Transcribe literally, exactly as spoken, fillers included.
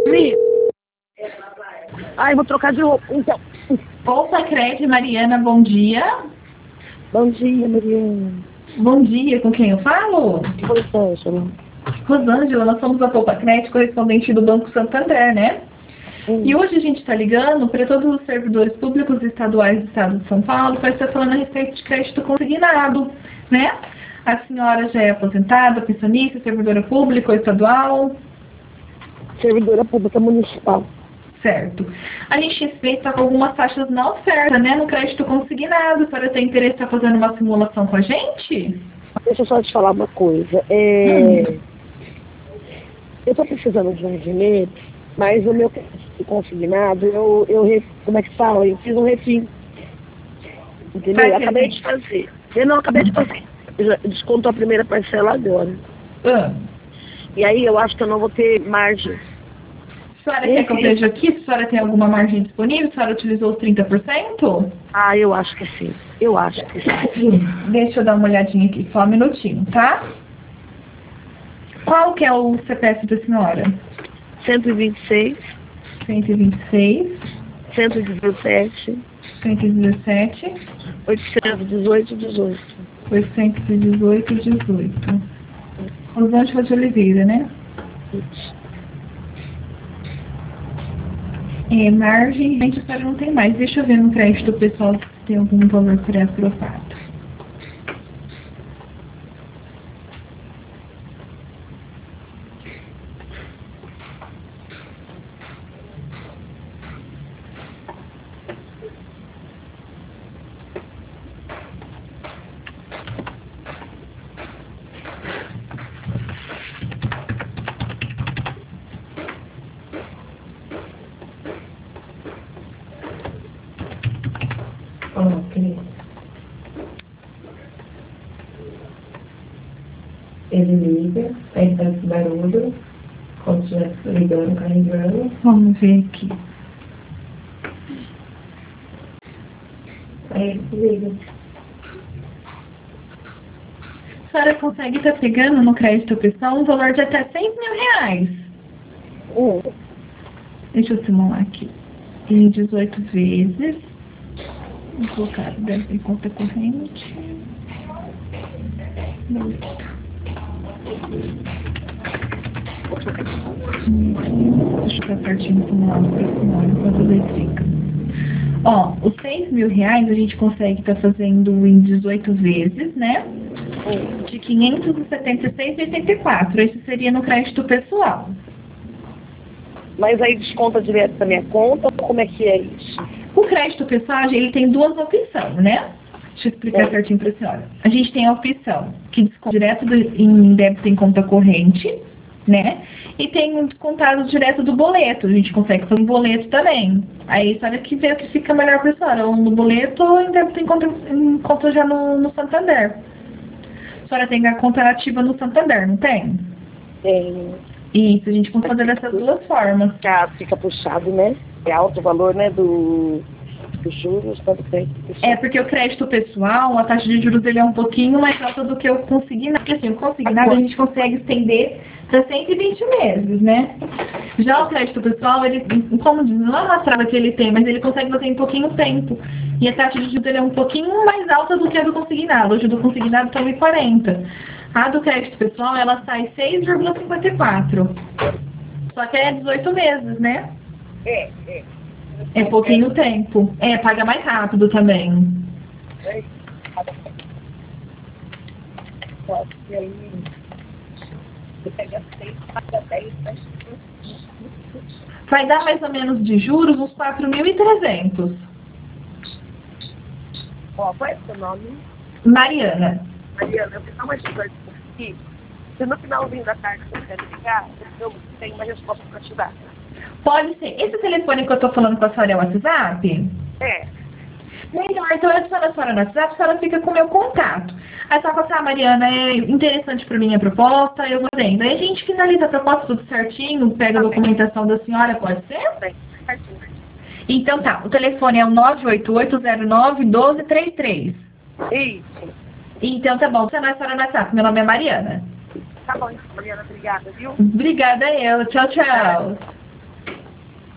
Vi. Ai, vou trocar de roupa, então. Bolsa Cred, Mariana, bom dia. Bom dia, Mariana. Bom dia, com quem eu falo? Rosângela. Rosângela, nós somos a Poupa Cred, correspondente do Banco Santander, né? Hum. E hoje a gente está ligando para todos os servidores públicos estaduais do estado de São Paulo para estar falando a respeito de crédito consignado, né? A senhora já é aposentada, pensionista, servidora pública ou estadual? Servidora pública municipal. Certo. A gente está com algumas taxas na oferta, né? No crédito consignado. A senhora tem interesse em estar fazendo uma simulação com a gente? Deixa eu só te falar uma coisa. É... Hum. Eu estou precisando de um dinheiro, mas o meu crédito consignado, eu, eu, como é que fala? Eu fiz um refim. Entendeu? Eu acabei de fazer. Eu não acabei de fazer. Eu já desconto a primeira parcela agora. Ah. E aí eu acho que eu não vou ter margem. A senhora quer que eu veja aqui? Se a senhora tem alguma margem disponível? A senhora utilizou os trinta por cento? Ah, eu acho que sim. Eu acho que sim. Deixa eu dar uma olhadinha aqui, só um minutinho, tá? Qual que é o C P F da senhora? cento e vinte e seis. cento e vinte e seis. cento e dezessete. cento e dezessete. oitocentos e dezoito, dezoito. oitocentos e dezoito, dezoito. Rosângela de Oliveira, né? Isso. É, margem, a gente espera não tem mais. Deixa eu ver no crédito pessoal se tem algum valor pré-aprovado. Ok. Ele liga, aí faz barulho, como se estivesse ligando, carregando. Vamos ver aqui. Aí ele liga. A senhora consegue estar pegando no crédito pessoal um valor de até seis mil reais. Hum. Deixa eu simular aqui. Em dezoito vezes. Vou colocar dentro em conta corrente. Deixa eu ver certinho simulado para a senhora, enquanto eu verifico. Ó, os seis mil reais a gente consegue estar fazendo em dezoito vezes, né? De quinhentos e setenta e seis reais e oitenta e quatro centavos. Esse seria no crédito pessoal. Mas aí desconta direto da minha conta, como é que é isso? O crédito pessoal, ele tem duas opções, né? Deixa eu explicar é. certinho para a senhora. A gente tem a opção que desconta direto do, em débito em conta corrente, né? E tem um descontado direto do boleto. A gente consegue fazer um boleto também. Aí a senhora que vê o que fica melhor para a senhora, ou no boleto ou em débito em conta, em conta já no, no Santander. A senhora tem a conta ativa no Santander, não tem? Tem. Isso, a gente pode fazer dessas duas formas. Ah, fica puxado, né? É alto o valor, né, do, dos juros, tanto crédito pessoal. É, porque o crédito pessoal, a taxa de juros dele é um pouquinho mais alta do que o consignado. Porque assim, o consignado a gente consegue estender para cento e vinte meses, né? Já o crédito pessoal, ele, como diz, não é uma trava que ele tem, mas ele consegue fazer em pouquinho tempo. E a taxa de juros dele é um pouquinho mais alta do que a do consignado. Hoje o do consignado está um e quarenta. A do crédito pessoal, ela sai seis vírgula cinquenta e quatro. Só que é dezoito meses, né? É, é. É pouquinho tempo. É, paga mais rápido também. É. E aí, você pega seis, paga dez, né? Vai dar mais ou menos de juros uns quatro mil e trezentos. Ó, qual é o seu nome? Mariana. Mariana, eu vou dar uma dica aqui. Se no finalzinho da tarde você quer ligar, eu tenho uma resposta para te dar. Pode ser. Esse telefone que eu tô falando com a senhora é o WhatsApp? É. Melhor, então eu adiciono a senhora no WhatsApp, a senhora fica com o meu contato. Aí só fala assim, ah, Mariana, é interessante para mim a proposta, eu vou vendo. Aí a gente finaliza a proposta tudo certinho, pega a documentação da senhora, pode ser? Certinho. Então tá, o telefone é o nove oito oito zero nove um dois três três. Isso. Então tá bom, você não é a senhora no WhatsApp, meu nome é Mariana. Tá bom, Mariana, obrigada, viu? Obrigada eu, tchau, tchau.